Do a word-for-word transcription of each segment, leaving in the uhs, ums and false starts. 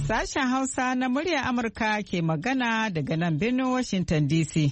Sashen Hausa na muryar Amurka ke magana daga nan birnin Washington D C.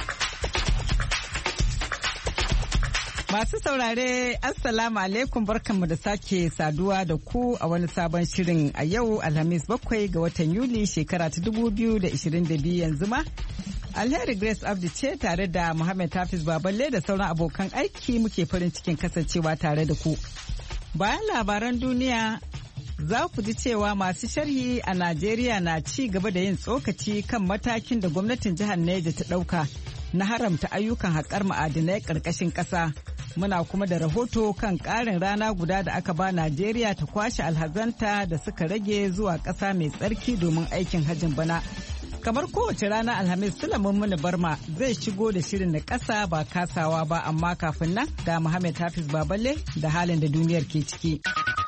Masu saurare, Assalamu alaikum, barkanmu da sake saduwa da ku a wani sabon shirin a yau Alhamis bakwai ga watan Yuli shekara ta dubu biyu da ishirin da biyu yanzu ma. Alheri Grace Abdi ce tare da Muhammad Hafiz Baballe da sauran abokan aiki muke farin cikin kasancewa tare da ku. Bayan labaran duniya za ku ji cewa masu sharhi a Najeriya na ci gaba da yin tsokaci kan matakin da gwamnatin jihar Neja ta ɗauka na haramta ayyukan haƙar ma'adinai ƙarƙashin ƙasa. Muna kuma da rahoto kan ƙarin rana guda da aka ba Najeriya ta kwashe alhazanta da suka rage zuwa ƙasa mai tsarki domin aikin hajjin bana. Kamar kowace rana Alhamis, Sulaiman Muni Barma zai shigo da shirin na ƙasa ba kasawa ba, amma kafin nan ga Muhammad Hafiz Baballe da halin da duniyar ke ciki.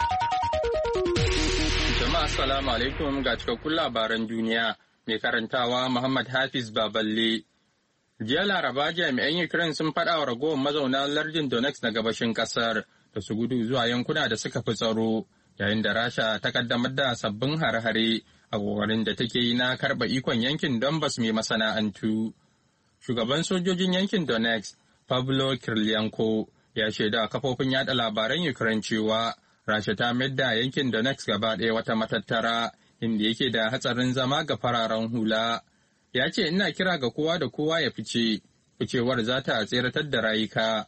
Jama'a assalamu alaikum ga cikakkun labaran duniya mai karantawa Muhammad Hafiz Baballe. Jiya Laraba jami'an Ukraine sun faɗa wa ragowar mazauna lardin Donetsk na gabashin ƙasar da su gudu zuwa yankuna da suka fi tsaro, yayin da Rasha ta kaddamar da sabbin hare-hare a ƙoƙarin da take yi na karɓa ikon yankin Donbas mai masana'antu. Shugaban sojojin yankin Donetsk, Pavlo Kirlianko, ya shaida kafofin yada labaran Ukraine cewa Rasha ta mayar da yankin Donetsk gaba ɗaya wata matattara inda yake da hatsarin zama ga fararen hula. Ya ce ina kira ga kowa da kowa ya fice, ficewar za ta tseratar da rayuka.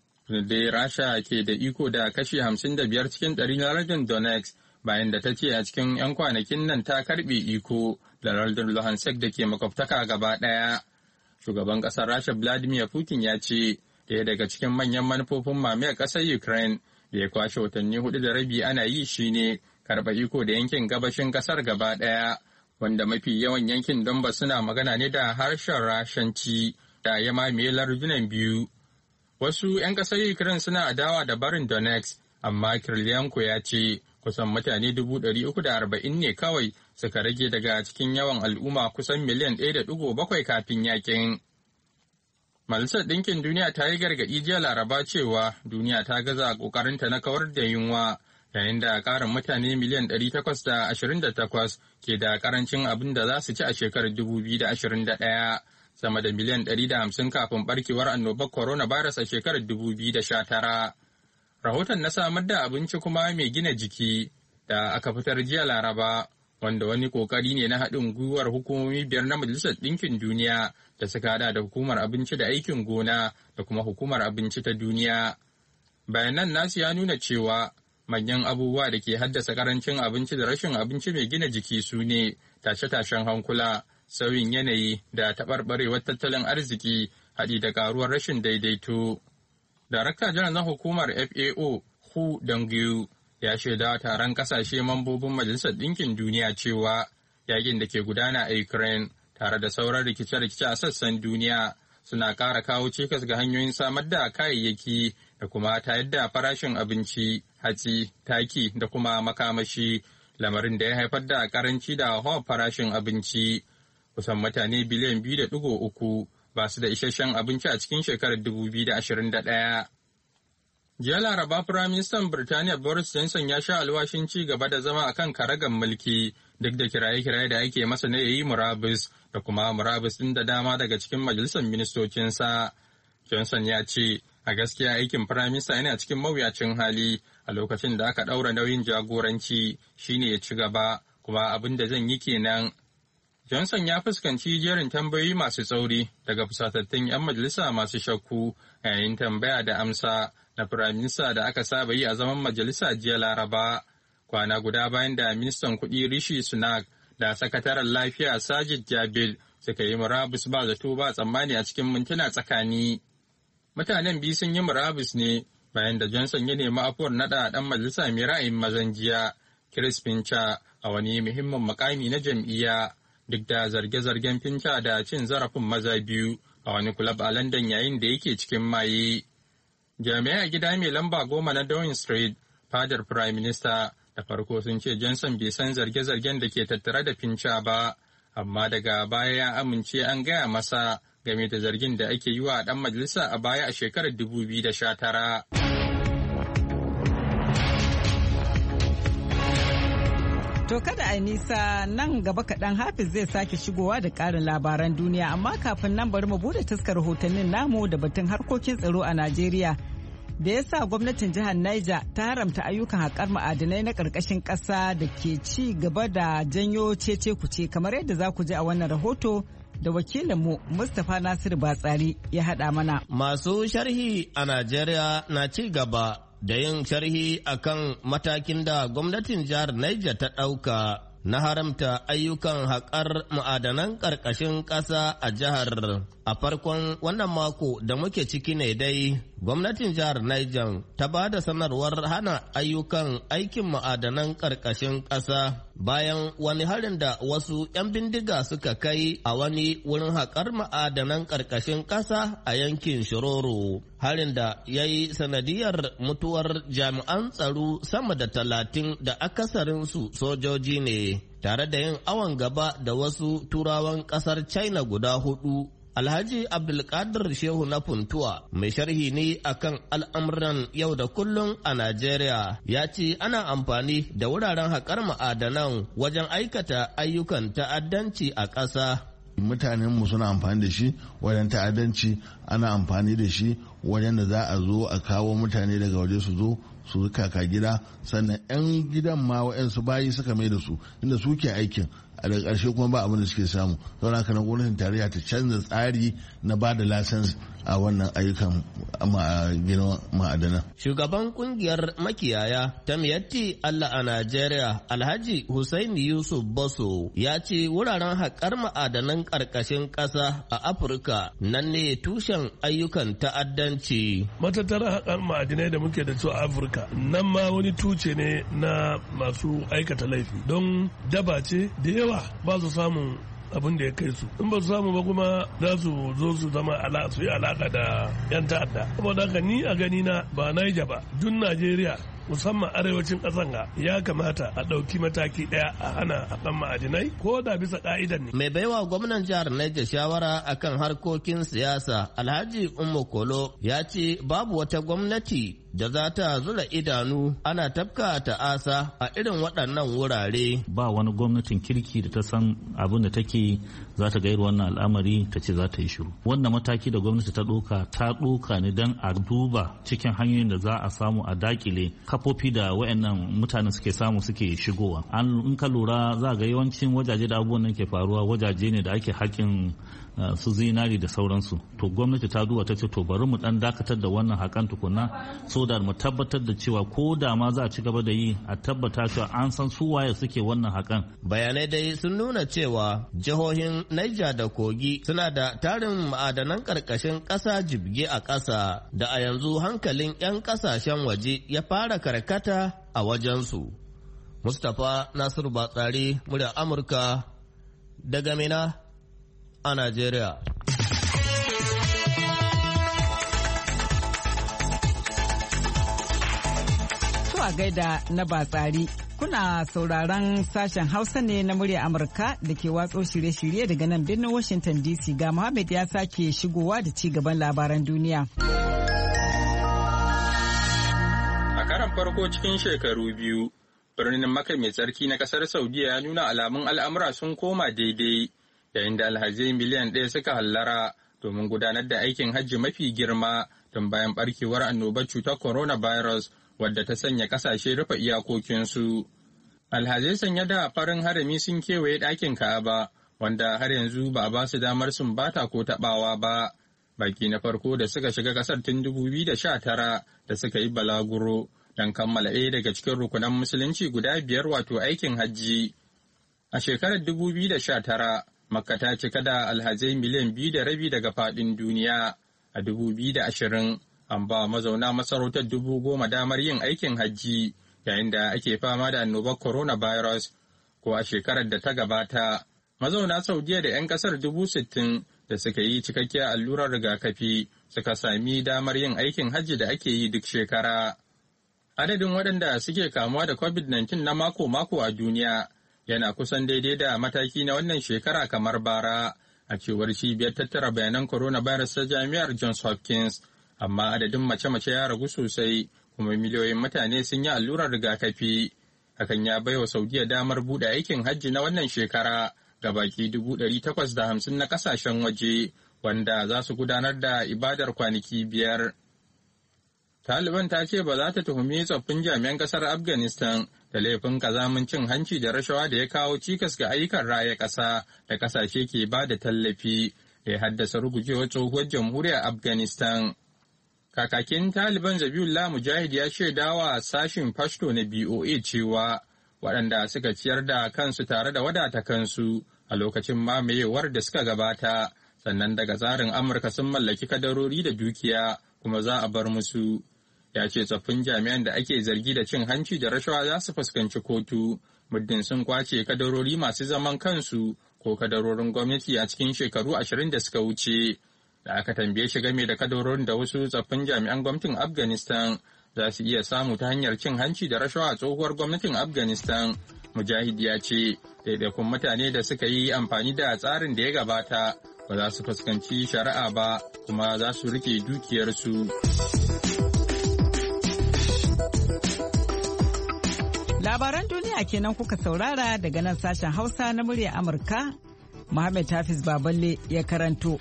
Dai Rasha ke da iko da kashi hamsin da biyar cikin ɗari na lardin Donetsk bayan da ta ce a cikin 'yan kwanakin nan ta karɓe iko da lardin Luhansk da ke makwabtaka gaba ɗaya. Shugaban ƙasar Rasha Vladimir Putin ya ce ɗaya daga cikin manyan manufofin mamayar ƙasar Ukraine da ya kwashe watanni hudu da rabi ana yi shine karɓa iko da yankin gabashin ƙasar gaba ɗaya, wanda mafi yawan yankin Donbas suna magana ne da harshen Rashanci da ya mamaye lardunan biyu. Wasu 'yan ƙasar Ukraine suna adawa da barin Donetsk, amma Kirlianko ya ce kusan mutane dubu ɗari uku da arba'in ne kawai suka rage daga cikin yawan al'umma kusan miliyan ɗaya da ɗigo bakwai kafin yakin. Majalisar Ɗinkin Duniya ta yi gargaɗi jiya Laraba cewa duniya ta gaza ƙoƙarinta na kawar da yunwa, yayin da ƙarin mutane miliyan ɗari takwas da ashirin da takwas ke da ƙarancin abin da za su ci a shekarar dubu biyu da ashirin da ɗaya, sama da miliyan ɗari da hamsin kafin ɓarkewar annobar coronavirus a shekarar dubu biyu da sha tara. Rahoton na samar da abinci kuma mai gina jiki da aka fitar jiya Laraba, wanda wani kokari ne na haɗin gwiwar hukumomi biyar na Majalisar Ɗinkin Duniya da suka hada da Hukumar Abinci da Aikin Gona da kuma Hukumar Abinci ta Duniya. Bayanan nasu ya nuna cewa manyan abubuwa da ke haddasa karancin abinci da rashin abinci mai gina jiki su ne tashe-tashen hankula, sauyin yanayi da taɓarɓarewar tattalin arziki, haɗi da ƙaruwar rashin daidaito. Darakta janar na hukumar F A O, Hu Dongyu, ya shaida taron kasashe mambobin Majalisar Ɗinkin Duniya cewa yakin da ke gudana a Ukraine tare da sauran rikice-rikice a sassan duniya suna ƙara kawo cikas ga hanyoyin samar da kayayyaki da kuma tayar da farashin abinci, hatsi, taki da kuma makamashi, lamarin da ya haifar da karanci da hawa farashin abinci. Kusan mutane biliyan biyu da ɗigo uku ba su da isasshen abinci a cikin shekarar dubu biyu da ashirin da ɗaya. Jiya Laraba, Firaministan Birtaniya Boris Johnson ya sha alwashin ci gaba da zama akan karagan mulki duk da kiraye-kiraye da ake masa na yayi murabus da kuma murabus ɗin da dama daga cikin majalisar ministocinsa. Johnson ya ce, a gaskiya aikin Firaminista yana cikin mawuyacin hali a lokacin da aka ɗaura nauyin jagoranci shine ya ci gaba, kuma abin da zan yi kenan. Johnson ya fuskanci jerin tambayoyi masu tsauri daga fusatattun 'yan majalisa masu shakku a yayin tambaya da amsa na firaminista da aka saba yi a zaman majalisa jiya Laraba, kwana guda bayan da ministan kuɗi Rishi Sunak da sakataren lafiya Sajid Javid suka yi murabus ba zato ba tsammani a cikin mintuna tsakani. Mutanen biyu sun yi murabus ne bayan da Johnson ya nemi afuwar naɗa ɗan majalisa mai ra'ayin mazan jiya, Chris Pincher, a wani muhimmin makami na jam'iyya. Duk da zarge-zargen Pincher da cin zarafin maza biyu a wani kulab a London yayin da yake cikin maye. Jami'ai a gida mai lamba goma na Downing Street, fadar Prime Minister, da farko sun ce Johnson bai san zarge-zargen da ke tattare da Pincher ba, amma daga baya ya amince an gaya masa game da zargin da ake yi wa ɗan majalisa a baya a shekarar dubu biyu da sha tara. To kada a nisa nan gaba kaɗan Hafiz zai sake shigowa da ƙarin labaran duniya, amma kafin nan bari mu bude taskar rahotannin namu da batun harkokin tsaro a Najeriya. Da ya sa gwamnatin jihar Niger ta haramta ayyukan haƙar ma'adinai na ƙarƙashin ƙasa da ke ci gaba da janyo cece kuce, kamar yadda za ku ji a wannan rahoto da wakilinmu Mustapha Nasiru Batsari ya haɗa mana. Masu sharhi a Najeriya na ci gaba da yin sharhi akan matakin da gwamnatin jihar Niger ta ɗauka na haramta ayyukan haƙar ma'adanan ƙarƙashin ƙasa a jihar. A farkon wannan mako da muke ciki ne dai, gwamnatin jihar Niger ta ba da sanarwar hana ayyukan aikin ma'adanan ƙarƙashin ƙasa bayan wani harin da wasu 'yan bindiga suka kai a wani wurin haƙar ma'adanan ƙarƙashin ƙasa a yankin Shiroro. Harin da ya yi sanadiyar mutuwar jami'an tsaro sama da talatin da akasarinsu sojoji ne, tare da yin awon gaba da wasu turawan ƙasar China guda hudu. Alhaji Abdulkadir Shehu na Funtuwa, mai sharhi ne akan al'amuran yau da kullum a Najeriya, ya ce ana amfani da wuraren haƙar ma'adanan wajen aikata ayyukan ta'addanci a ƙasa. Mutanenmu suna amfani da shi wajen ta'addanci, ana amfani da shi wajen da za a zo a kawo mutane daga waje su zo su kaka gida, sannan 'yan gidan ma wa'yansu bayi suka mai da su inda suke aikin, a daga ƙarshe kuma ba abin da suke samu. Saboda haka na gwamnatin tarayya ta canza tsari na ba da lasens a wannan ayyukan ma'adana. Shugaban kungiyar makiyaya ta Miyatti Allah a Najeriya, Alhaji Hussaini Yusuf Boso, ya ce wuraren haƙar ma'adanan ƙarƙashin ƙasa a Afirka nan ne tushen ayyukan ta'addanci. Matattarar haƙar ma'adinai da muke da su a Afirka nan ma wani tuce ne na masu aikata laifi, don daba ce da yawa ba su samun abin da ya kai su, in ba su samu ba kuma za su zo su zama su yi alaka da yan ta'adda. Saboda haka ni a gani na ba Niger ba, duk Najeriya musamman arewacin ƙasan ga ya kamata a ɗauki mataki ɗaya a hana haƙan ma'adinai ko da bisa ƙa'idan ne. Mai baiwa gwamnan jihar Niger shawara akan harkokin siyasa Alhaji Ummu Kolo ya ce babu wata gwamnati da za ta zura idanu ana tafka ta'asa a irin waɗannan wurare. Ba wani gwamnatin kirki da ta san abin da take za ta gairu wannan al'amari ta ce za ta yi shiru. Wannan mataki da gwamnati ta ɗauka ta ɗauka ne don a duba cikin hanyoyin da za a samu a dakile kafofi da wayannan mutanen suke samu suke shigowa. An in ka lura za ga yawancin wajaje da abubuwan nan ke faruwa wajaje ne da ake haƙin Uh, su zinari da sauransu. To gwamnati ta duba ta ce to bari mu dan dakatar da wannan hakan tukuna so da mu tabbatar da cewa ko da ma za a ci gaba da yi a tabbata cewa an san su waye suke wannan hakan. Bayanai dai sun nuna cewa jihohin Niger da Kogi suna da tarin ma'adanan karkashin ƙasa jibge a ƙasa da a yanzu hankalin 'yan ƙasashen waje ya fara karkata a wajensu. Mustapha Nasiru Batsari, murya Amurka daga Mina a Najeriya. To a gaida na Batsari, kuna sauraron sashen Hausa ne na murya Amurka da ke watso shirye-shirye daga nan birnin Washington D C. Ga Muhammad ya sake shigowa da ci gaban labaran duniya. A karan farko cikin shekaru biyu, birnin Makka mai tsarki na kasar Saudiya ya nuna alamun al'amura sun koma daidai. Yayin da alhazai miliyan ɗaya suka hallara domin gudanar da aikin hajji mafi girma don bayan barkewar annobar cutar coronavirus wadda ta sanya ƙasashe rufe iyakokinsu. Alhazai sanye da farin harami sun kewaye ɗakin Ka'aba wanda har yanzu ba a ba su damar sumbata ko taɓawa ba. Baki na farko da suka shiga ƙasar tun dubu biyu da sha tara da suka yi balaguro don kammala ɗaya daga cikin rukunan musulunci guda biyar wato aikin hajji. A shekarar dubu biyu da sha tara, Makka ta cika da alhazai miliyan biyu da rabi daga faɗin duniya. A dubu biyu da ashirin, an ba mazauna masarautar dubu goma damar yin aikin hajji yayin da ake fama da annobar coronavirus. Ko a shekarar da ta gabata, mazauna Saudiya da 'yan ƙasar dubu sittin da suka yi cikakkiyar allurar rigakafi suka sami damar yin aikin hajji da ake yi duk shekara. Adadin waɗanda suke kamuwa da covid nineteen na mako-mako a duniya yana kusan daidai da mataki na wannan shekara kamar bara, a cewar cibiyar tattara bayanan coronavirus ta jami'ar Johns Hopkins, amma adadin mace-mace ya ragu sosai kuma miliyoyin mutane sun yi allurar rigakafi. Hakan ya baiwa Saudiya damar buɗe aikin hajji na wannan shekara ga baki dubu ɗari takwas da hamsin na ƙasashen waje wanda za su gudanar da ibadar kwanaki biyar. Taliban ta ce ba za ta tuhumi tsoffin jami'an ƙasar Afghanistan da laifin kazamin cin hanci da rashawa da ya kawo cikas ga ayyukan raya ƙasa da ƙasashe ke ba da tallafi da ya haddasa rugujewar tsohuwar jamhuriyar Afghanistan. Kakakin Taliban Zabiullah Mujahid ya shaidawa sashin Pashto na B O A cewa waɗanda suka ciyar da kansu tare da wadata kansu a lokacin mamayewar da suka gabata, sannan daga tsarin Amurka sun mallaki kadarori da dukiya kuma za a bar musu. Ya ce tsoffin jami'an da ake zargi da cin hanci da rashawa za su fuskanci kotu muddin sun kwace kadarori masu zaman kansu ko kadarorin gwamnati a cikin shekaru ashirin da suka wuce. Da aka tambaye shi game da kadarorin da wasu tsoffin jami'an gwamnatin Afghanistan za su iya samu ta hanyar cin hanci da rashawa a tsohuwar gwamnatin Afghanistan, Mujahid ya ce daidaikun mutane da suka yi amfani da tsarin da ya gabata ba za su fuskanci shari'a ba kuma za su rike dukiyarsu. Labaran duniya kenan kuka saurara daga nan sashen Hausa na murya Amurka. Muhammad Hafiz Baballe ya karanto.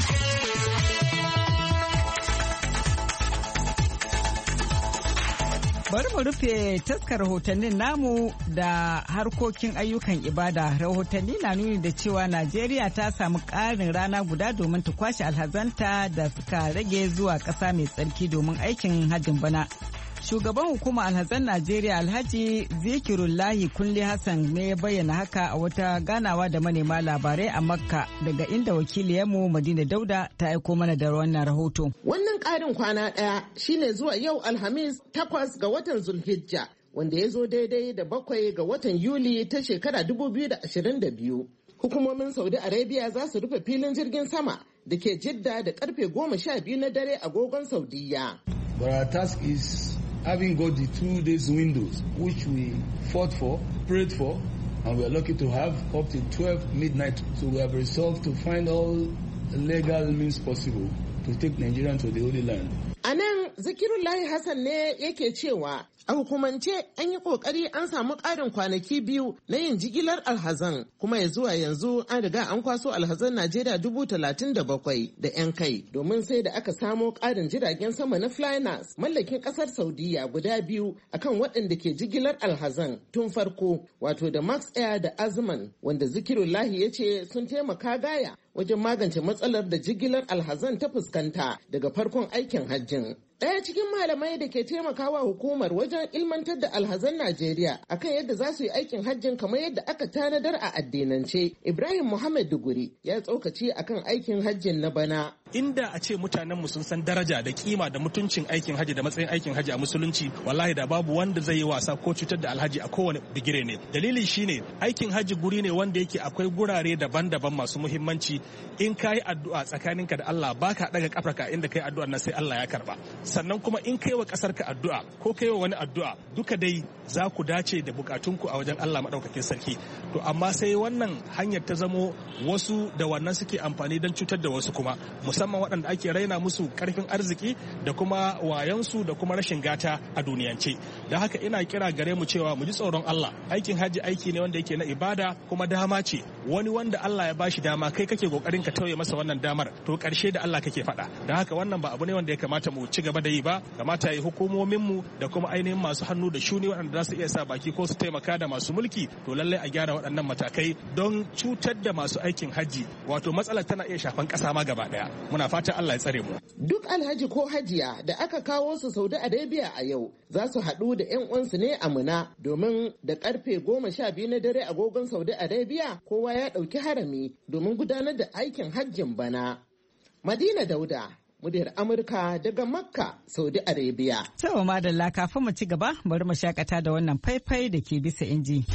Bari mu rufe taskar rahotannin namu da harkokin ayyukan ibada. Rahotanni na nuni da cewa Najeriya ta samu ƙarin rana guda domin ta kwashe alhazanta da suka rage zuwa ƙasa mai tsarki domin aikin hajjin bana. Shugaban hukumar alhazan Najeriya Alhaji Zikirullahi Kunle Hassan ne ya bayyana haka a wata ganawa da manema labarai a Makka, daga inda wakiliyarmu Madina Dauda ta aiko mana da wannan rahoto. Wannan ƙarin kwana ɗaya shine zuwa yau Alhamis takwas ga watan Zulhijja, wanda ya zo daidai da bakwai ga watan Yuli ta shekara dubu biyu da ashirin da biyu. Hukumomin Saudi Arabia za su rufe filin jirgin sama da ke Jidda da karfe goma sha biyu na dare agogon Saudiya. But our task is having got the two days windows, which we fought for, prayed for, and we are lucky to have up to twelve midnight. So we have resolved to find all legal means possible to take Nigeria to the Holy Land. A nan Zikirullahi Hassan ne yake cewa a hukumance an yi kokari an samu ƙarin kwanaki biyu na yin jigilar alhazan, kuma ya zuwa yanzu an riga an kwaso alhazan Najeriya dubu talatin da bakwai da yan kai, domin sai da aka samo ƙarin jiragen sama na Flynas mallakin ƙasar Saudiya guda biyu akan waɗanda ke jigilar alhazan tun farko, wato da Max Air da Azman, wanda Zikirullahi ya ce sun taimaka gaya wajen magance matsalar da jigilar alhazan ta fuskanta daga farkon aikin hajjin. Ɗaya cikin malamai da ke taimakawa hukumar wajen ilmantar da alhazan Najeriya akan yadda za su yi aikin hajjin kamar yadda aka tanadar a addinance, Ibrahim Muhammad Duguri ya tsokaci akan aikin hajjin na bana. Inda a ce mutanenmu sun san daraja da kima da mutuncin aikin hajji da matsayin aikin hajji a musulunci, wallahi da babu wanda zai yi wasa ko cutar da alhaji a kowane bigire ne. Dalili shine aikin hajji guri ne wanda yake akwai gurare daban-daban masu muhimmanci. In ka yi addu'a tsakaninka da Allah baka daga kafarka inda kai addu'ar nan sai Allah ya karba. Sannan kuma in kai wa kasar ka addu'a ko kai wa wani addu'a, duka dai za ku dace da bukatunku a wajen Allah madaukakin sarki. To amma sai wannan hanyar ta zamo wasu da wannan suke amfani don cutar da wasu kuma, musamman waɗanda ake raina musu karfin arziki da kuma wayansu da kuma rashin gata a duniyance. Da haka ina kira gare mu cewa mu ji tsoron Allah. Aikin hajji aiki ne wanda yake na ibada kuma dama ce. Wani wanda Allah ya bashi dama kai kake kokarin ka tauye masa wannan damar, to karshe da Allah kake faɗa. Da haka wannan ba abu ne wanda ya kamata mu ci gaba da yi ba. Kamata yi hukumomin mu da kuma ainihin masu hannu da shuni waɗanda za su iya sa baki ko su taimaka da masu mulki, to lallai a gyara waɗannan matakai don cutar da masu aikin hajji. Wato matsalar tana iya shafan ƙasa ma gaba ɗaya. Muna fata Allah ya tsare mu. Duk alhaji ko hajiya da aka kawo su Saudi Arabia a yau za su haɗu da 'yan uwansu ne a Mina, domin da karfe goma sha biyu na dare agogon Saudi Arabia kowa ya ɗauki harami domin gudanar da aikin hajjin bana. Madina Dauda, muryar Amurka daga Makka, Saudi Arabia. Cewa madalla, kafin mu ci gaba bari mu shakata da wannan faifai da ke bisa inji.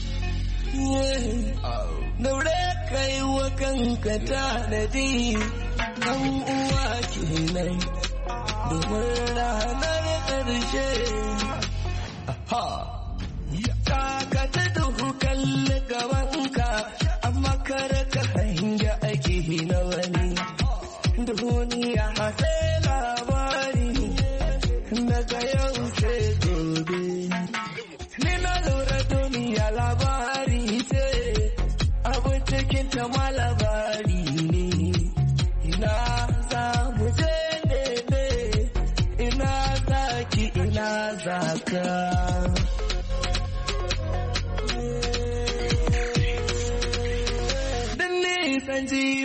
Daure kai wa kanka tanadi ɗan uwa kenan domin ranar ƙarshe. Taka ta duhu kalli gabanka, amma kare ka hanya ake na wani. Duniya hafe labari daga yau sai gobe. Ni na lura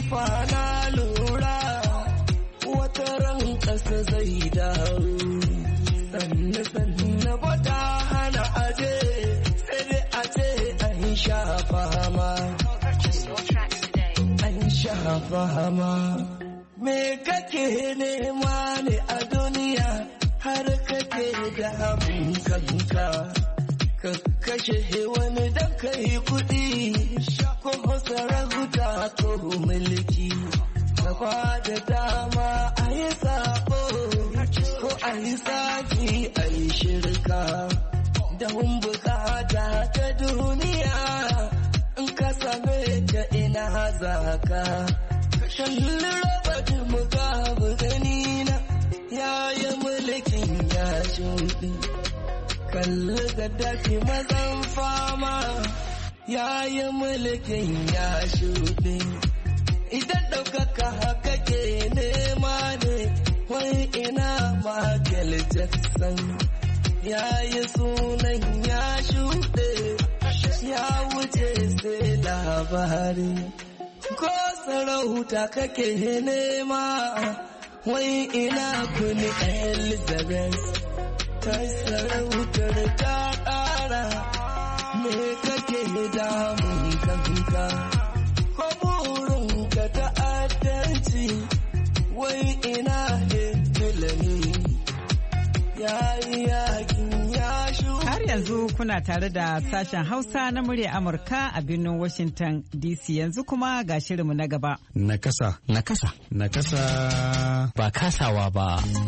fa na lura wata ran ƙasa zai dawo sannu sannu bata hana aje sai dai a ce an sha fama an sha fama me kake nema ne a duniya har kake da abin kanka ka kashe wani da kai kudi ko sarauta ko mulki ka da dama a yi sabo ko a yi saki a yi shirka don bukata ta duniya in ka same ta ina zaka kalli Robert Mugabe gani na yayi mulkin ya shuɗi kalli Gaddafi mazan fama yayi mulkin ya shuɗi idan ɗaukaka haka ke nema ne wai ina Michael Jackson yayi sunan ya shuɗe ya wuce sai labari ko sarauta kake nema wai ina kuni Elizabeth ta sarautar ta ƙara me kake damun kanka ko burinka ta'addanci wai ina Hitler yayi yakin ya shu. Har yanzu kuna tare da sashen Hausa na murya Amurka a birnin Washington D C yanzu kuma ga shirinmu na gaba. Nakasa. Nakasa. Nakasa. Ba kasawa ba.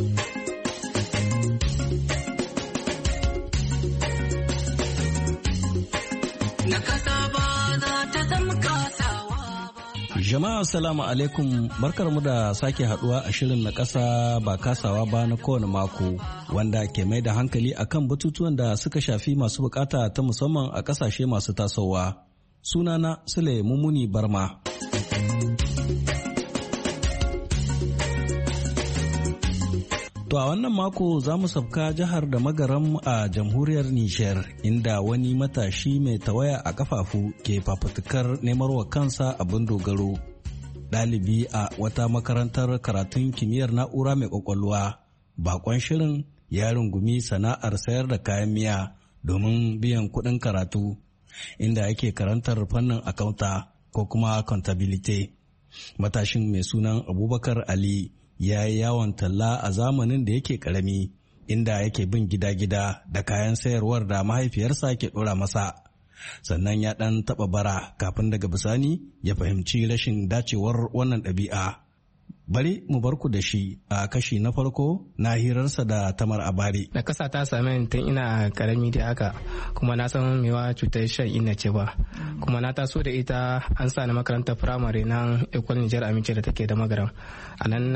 Nakasa ba za ta zama kasawa ba. Jama'a assalamu alaikum barkarmu da sake haduwa a shirin na kasa ba kasawa ba na kowane mako wanda ke mai da hankali akan batutuwan da suka shafi masu bukata ta musamman a kasashe masu tasowa. Sunana Sule Mumuni Barma. To a wannan mako za mu sabka jihar da magaram a jamhuriyar Nijar inda wani matashi mai tawaya a kafafu ke fafutukar nemar wa kansa abin dogaro. Ɗalibi a wata makarantar karatun kimiyyar na'ura mai kwakwalwa, bakon shirin ya rungumi sana'ar sayar da kayan miya domin biyan kuɗin karatu, inda yake karantar fannin akauta ko kuma accountability. Matashin mai sunan Abubakar Ali ya yi yawon talla a zamanin da yake karami inda yake bin gida-gida da kayan sayarwar da mahaifiyarsa ke ɗora masa. Sannan ya ɗan taɓa bara kafin daga bisani ya fahimci rashin dacewar wannan ɗabi'a. Bari mu barku da shi a kashi na farko na hirarsa da Tamar Abari. Da kasa ta same ni tun ina karami da haka kuma na san mewa cutar shan inna ce ba. Kuma na taso da ita an sa ni makarantar firamare na Ecole Niger Amince da take da magaram. A nan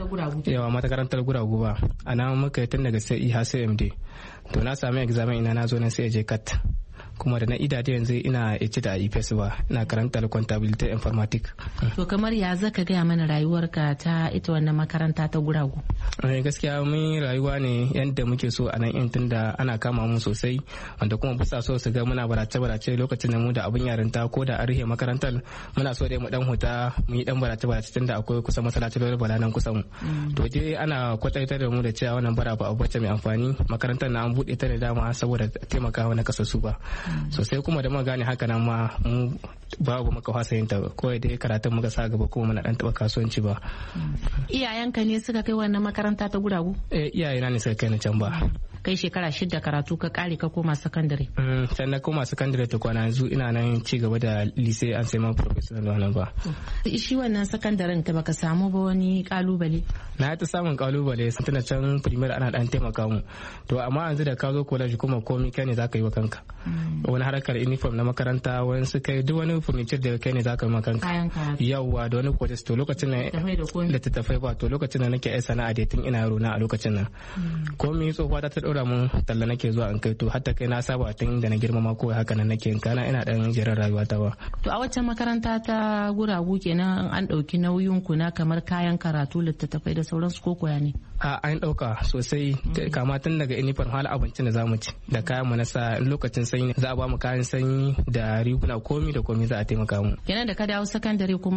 yawa makarantar guragu ba. A nan muka yi tun daga C I har C M D. To na sami examen ina na zo na sai je kat. Kuma da na idade yanzu ina ice da I P S ba ina karantar contability informatic. To kamar ya zaka gaya mana rayuwarka ta ita wannan makaranta ta guragu? Eh gaskiya mun rayuwa ne yadda muke so a nan in tunda ana kama mu sosai wanda kuma bisa so su ga muna barace barace lokacin da mu da abun yarinta ko da arhe makarantar muna so dai mu dan huta mu yi dan barace barace tunda akwai kusa masallaci da bala nan kusa mu. To dai ana kwataitar da mu da cewa wannan bara ba abu bace mai amfani makarantar na an bude ta da dama saboda taimakawa na kasasu ba. Sosai kuma da muka gane haka nan ma mu babu muka fasa yin ta kawai dai karatun muka sa gaba kuma muna dan taba kasuwanci ba. Iyayenka ne suka kai wannan makaranta ta guragu? Eh iyayena ne suka kai ni can ba. Kai shekara shida karatu ka kare ka koma sakandare? Can na koma sakandare ta kwana yanzu ina nan ci gaba da lycée an sai man professional wannan ba. Shi wannan sakandaren ka baka samu ba wani kalubale? Na ta samun kalubale tana can primary ana dan taimaka mu. To amma yanzu da ka zo college kuma komai kai ne zaka yi wa kanka. Wani harkar uniform na makaranta wani su kai duk wani furniture da kai ne zaka yi wa kanka. Yawwa da wani course to lokacin nan da ta tafai ba to lokacin nan nake ai sana'a da tun ina yaro na a lokacin nan. Komai tsofa ta daura mun talla nake zuwa an kai to hatta kai na saba tun da na girmama ko haka nan nake in kana ina dan jiran rayuwa ta ba. To a wacce makaranta ta guragu kenan an dauki nauyin ku na kamar kayan karatu littattafai da sauransu ko koya ne? A an dauka sosai kama tun daga uniform hal abincin da zamu ci da kayan mu na sa lokacin sanyi za a ba mu kayan sanyi da riguna komi da komi za a taimaka mu. Kenan da ka dawo sakandare kuma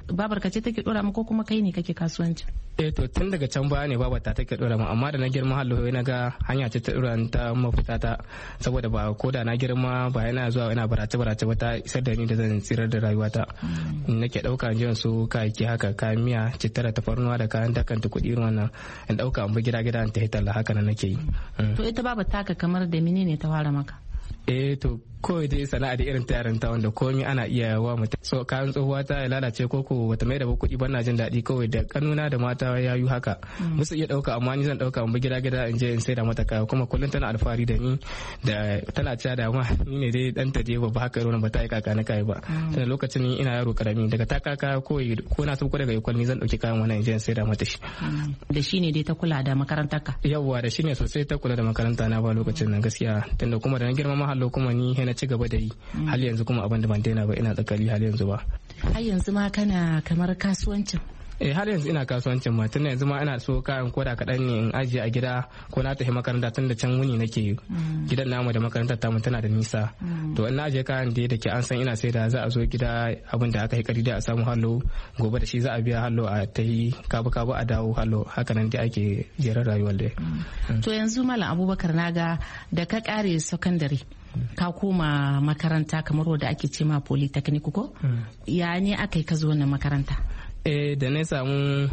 babar ka ce take dora maka ko kuma kai ne kake kasuwanci? Eh to tun daga can baya ne babar ta take dora mu, amma da na girma hallo na ga hanya ce ta dora ta mafita ta, saboda ba ko da na girma ba yana zuwa yana barace barace ba, ta isar da ni da zan tsirar da rayuwata. Nake dauka jiyan su kayayyaki haka, kayan miya, citta da tafarnuwa da kayan dakanta kuɗi irin wannan, in dauka in bi gida gida in ta hitalla, haka nan nake yi. To ita babar taka kamar da menene ta fara maka? Eh to kawai dai sana'a da irin tayarin ta wanda komai ana iya wa mutum. So kayan tsohuwa ta ya lalace ko ko bata mai da ba kuɗi ban na jin daɗi, kawai da kanuna da mata ya yi haka musu iya ɗauka, amma ni zan ɗauka in bi gida gida in je in sai da mata kaya, kuma kullum tana alfahari da ni, da tana cewa da ma ni ne dai dan ta je babba haka irin ba ta yi kaka na kai ba. Tana lokacin ni ina yaro karami, daga ta kaka kawai ko na sauko daga ikon ni zan ɗauki kayan wannan in je in sai da mata shi. Da shi ne dai ta kula da makarantar ka? Yawwa da shi ne sosai ta kula da makaranta na ba lokacin nan gaskiya, tunda kuma da na girma mahallo kuma ni na ci gaba da yi har yanzu, kuma abin da ban daina ba, ina tsakali har yanzu ba. Har yanzu ma kana kamar kasuwancin? eh har yanzu ina kasuwancin ma tun yanzu ma ina so kayan koda kaɗan ne in ajiye a gida ko na tafi makaranta tun da can wuni nake gidan namu da makarantar tamu tana da nisa to in na ajiye kayan da da ke an san ina sai da za a zo gida abin da aka yi kari da a samu hallo gobe da shi za a biya hallo a ta yi kabu kabu a dawo hallo haka nan dai ake jerar rayuwar da. To yanzu Malam Abubakar naga da ka kare sakandare ka koma makaranta kamar wadda ake ce ma polytechnic ko ya ne aka yi ka zo wannan makaranta? Eh da na samu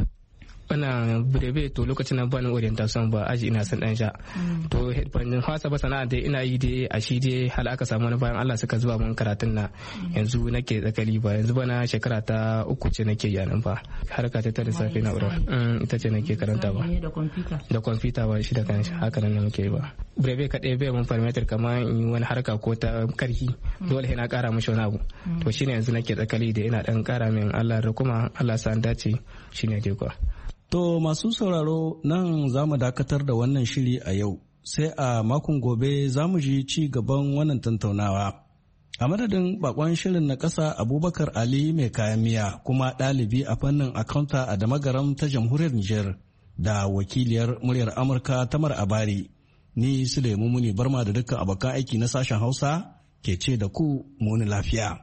wannan breve to lokacin nan ban orientation ba aji ina san dan sha to ban fasa ba sana'a dai ina yi dai a shi dai hal aka samu wani bayan Allah suka zuba mun karatun na yanzu nake tsakali ba yanzu bana shekara ta uku ce nake yi nan fa harka ta ta lissafi na ura ita ce nake karanta ba da computer ba shi da kanshi haka nan nake ba breve kadai bai mun parameter kamar in yi wani harka ko ta karhi dole sai na kara mishi wani abu to shine yanzu nake tsakali da ina dan kara min Allah da kuma Allah sa an dace shine dai kwa. To masu sauraro nan za mu dakatar da wannan shiri a yau sai a makon gobe za mu ji ci gaban wannan tantaunawa. A madadin bakon shirin na ƙasa Abubakar Ali mai kayan miya kuma ɗalibi a fannin akanta a Damagaram ta jamhuriyar Nijar da wakiliyar muryar Amurka Tamar Abari, ni Sulaimu Muni Barma da dukkan abokan aiki na sashen Hausa ke ce da ku muni lafiya.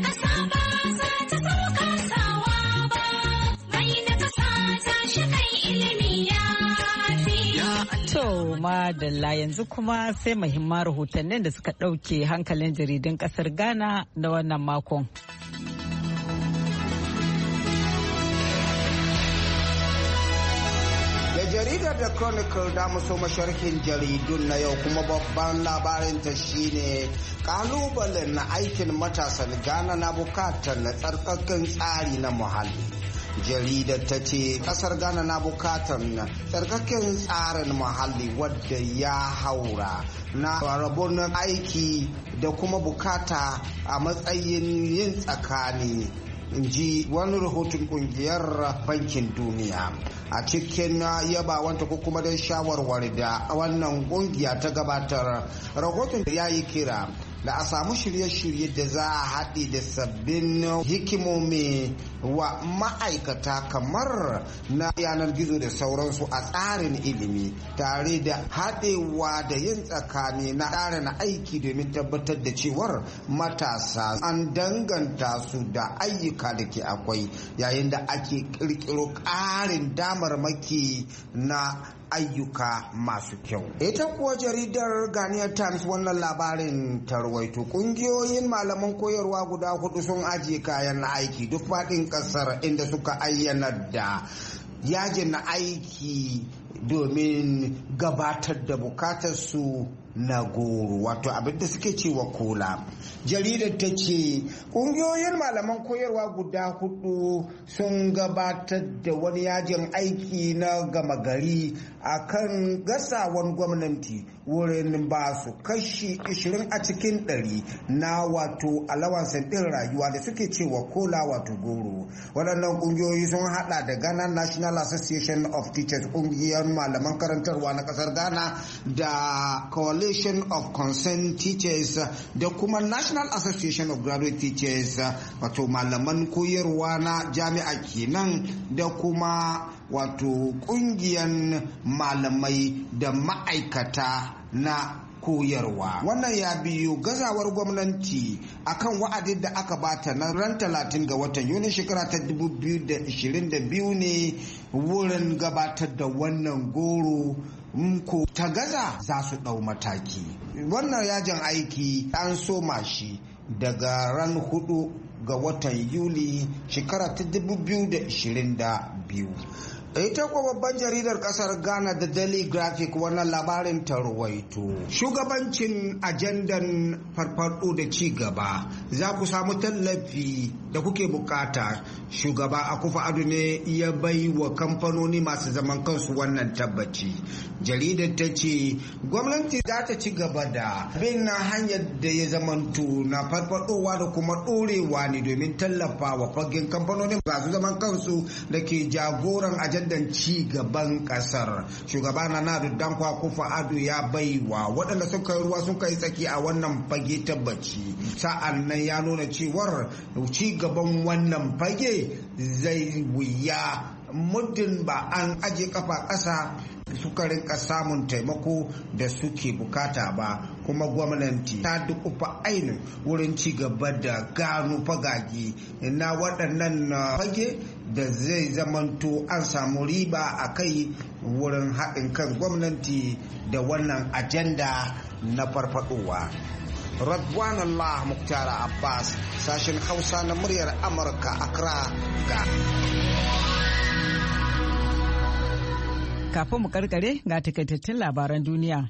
To madalla yanzu kuma sai muhimman rahotannin da suka ɗauke hankalin jaridun ƙasar Ghana na wannan makon. Da jaridar da Chronicle da muso masharhin jaridun na yau kuma babban labarinta shine kalubalen na aikin matasan Ghana na bukatar na tsarkakan tsari na muhalli. Jaridar ta ce kasar Ghana na bukatar tsarkaken tsarin muhalli wadda ya haura na rabon aiki da kuma bukata a matsayin yin tsakani, in ji wani rahoton kungiyar bankin duniya a cikin yabawanta ko kuma don shawarwari da wannan kungiya ta gabatar. Rahoton ya yi kira da a samu shirye-shirye da za a haɗe da sabbin hikimomi wa ma'aikata kamar na yanar gizo da sauransu a tsarin ilimi tare da haɗewa da yin tsakani na tsarin aiki domin tabbatar da cewar matasa an danganta su da ayyuka da ke akwai yayin da ake ƙirƙiro ƙarin damarmaki na ayyuka masu kyau. Ita kuwa jaridar Ghanaian Times wannan labarin tarwaito kungiyoyin malaman koyarwa guda hudu sun ajiye kayan aiki duk faɗin ƙasar inda suka ayyana da yajin aiki domin gabatar da bukatar su na goro wato abinda suke cewa kola. Jaridar ta ce ƙungiyoyin malaman koyarwa guda hudu sun gabatar da wani yajin aiki na gama gari a kan gasawan gwamnati wurin ba su kashi ashirin a cikin ɗari na wato alawansan ɗin rayuwa da suke cewa kola wato goro. Waɗannan ƙungiyoyi sun haɗa da Ghana National Association of Teachers, ƙungiyar malaman karantarwa na ƙasar Ghana, da Coalition of Concerned Teachers da kuma National Association of Graduate Teachers wato malaman koyarwa na jami'a kenan, da kuma wato kungiyan malamai da ma'aikata na koyarwa. Wannan ya biyo gazawar gwamnati akan wa'adin da aka bata na ran talatin ga watan Yuni shekara ta dubu biyu da ishirin da biyu ne wurin gabatar da wannan goro. Ko ta gaza za su ɗau mataki. Wannan yajin aiki an soma shi daga ran hudu ga watan Yuli shekara ta dubu biyu da ishirin da biyu. Ita kuwa babban jaridar kasar Ghana da Daily Graphic wannan labarin ta ruwaito. Shugabancin ajandan farfado da ci gaba za ku samu tallafi da kuke bukata. Shugaba Akufo-Addo ne ya bai wa kamfanoni masu zaman kansu wannan tabbaci. Jaridar ta ce gwamnati za ta ci gaba da bin hanyar da ya zamanto na farfadowa da kuma ɗorewa ne domin tallafa wa fagen kamfanoni masu zaman kansu da ke jagoran ajandan dan ci gaban kasar. Shugaba Nana Dankwa Akufo-Addo ya baiwa waɗanda suka yi ruwa sun kai tsaki a wannan fage tabbaci. Sa'an nan ya nuna cewar ci gaban wannan fage zai wuya muddin ba an aje kafa ƙasa suka rinka samun taimako da suke bukata ba, kuma gwamnati ta dukufa ainihin wurin ci gaba da gano fagage na waɗannan fage da zai zamanto an samu riba a kai wurin haɗin kan gwamnati da wannan ajanda na farfadowa. Radwan Allah Muktara Abbas, sashen Hausa na muryar Amurka, Accra, Ghana. Kafin mu karkare ga takaitattun labaran duniya.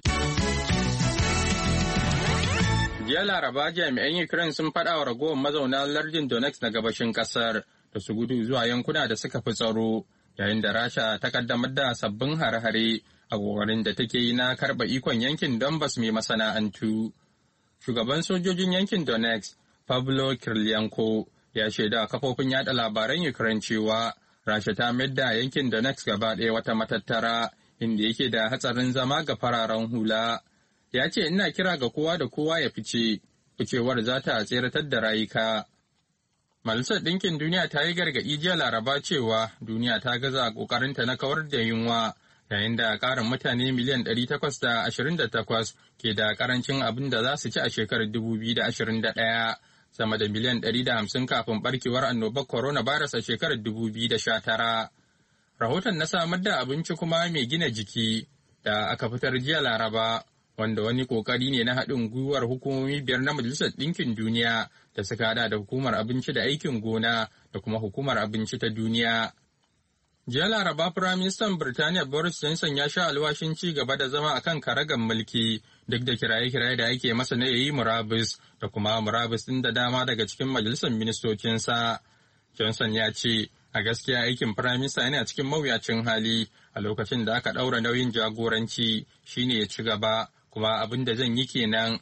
Jiya Laraba jami'an Ukraine sun faɗa wa ragowar mazauna lardin Donetsk na gabashin ƙasar da su gudu zuwa yankuna da suka fi tsaro, yayin da Rasha ta kaddamar da sabbin hare-hare a ƙoƙarin da take yi na karɓa ikon yankin Donbas mai masana'antu. Shugaban sojojin yankin Donetsk, Pavlo Kirlianko, ya shaida kafofin yada labaran Ukraine cewa Rasha ta mayar da yankin Donetsk gaba ɗaya wata matattara inda yake da hatsarin zama ga fararen hula. Ya ce ina kira ga kowa da kowa ya fice, ficewar za ta tseratar da rayuka. Majalisar Ɗinkin Duniya ta yi gargaɗi jiya Laraba cewa duniya ta gaza ƙoƙarinta na kawar da yunwa, yayin da ƙarin mutane miliyan ɗari takwas da ashirin da takwas ke da ƙarancin abin da za su ci a shekarar dubu biyu da ashirin da ɗaya. Sama da miliyan ɗari da hamsin kafin barkewar annobar coronavirus a shekarar dubu biyu da sha tara. Rahoton na samar da abinci kuma mai gina jiki da aka fitar jiya Laraba, wanda wani kokari ne na haɗin gwiwar hukumomi biyar na Majalisar Ɗinkin Duniya da suka hada da Hukumar Abinci da Aikin Gona da kuma Hukumar Abinci ta Duniya. Jiya Laraba, Firaministan Birtaniya Boris Johnson ya sha alwashin ci gaba da zama akan karagan mulki duk da kiraye-kiraye da ake masa na yayi murabus da kuma murabus ɗin da dama daga cikin majalisar ministocinsa. Johnson ya ce, a gaskiya aikin Firaminista yana cikin mawuyacin hali a lokacin da aka ɗaura nauyin jagoranci shine ya ci gaba, kuma abin da zan yi kenan.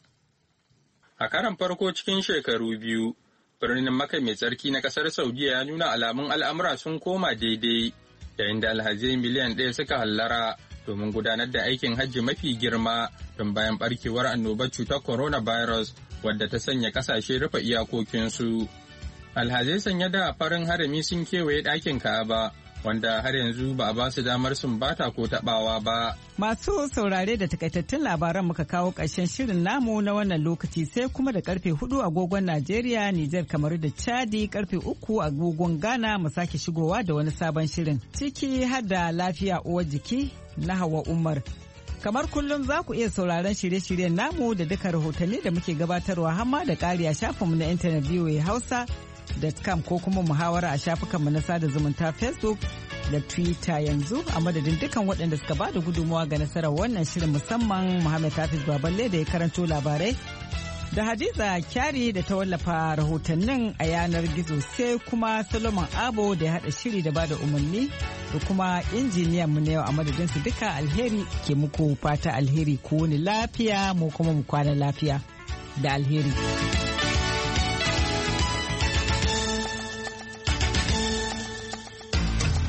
A karan farko cikin shekaru biyu, birnin Makka mai tsarki na ƙasar Saudiya ya nuna alamun al'amura sun koma daidai, yayin da alhazai miliyan ɗaya suka hallara domin gudanar da aikin hajji mafi girma don bayan barkewar annobar cutar coronavirus wadda ta sanya kasashe rufe iyakokinsu. Alhazai sanye da farin harami sun kewaye ɗakin Ka'aba, wanda har yanzu ba a ba su damar sumbata ko taɓawa ba. Masu saurare da takaitattun labaran muka kawo ƙarshen shirin namu na wannan lokaci, sai kuma da karfe hudu agogon Najeriya, Nijar, Kamaru da Chadi, karfe uku agogon Ghana mu sake shigowa da wani sabon shirin. Ciki har da lafiya uwar jiki na Hawa Umar. Kamar kullum za ku iya sauraron shirye-shiryen namu da duka rahotanni da muke gabatarwa hamma da ƙari a shafinmu na intanet V O A Hausa dot com ko kuma muhawara a shafukanmu na sada zumunta Facebook da Twitter. Yanzu a madadin dukan waɗanda suka ba da gudunmawa ga nasarar wannan shirin, musamman Muhammad Hafiz Baballe da ya karanto labarai, da Hadiza Kyari da ta wallafa rahotannin a yanar gizo, sai kuma Solomon Abo da ya haɗa shiri da ba da umarni, da kuma injiniyan mu na yau. A madadin su duka, alheri ke muku fata alheri, ku wani lafiya mu kuma mu kwana lafiya da alheri.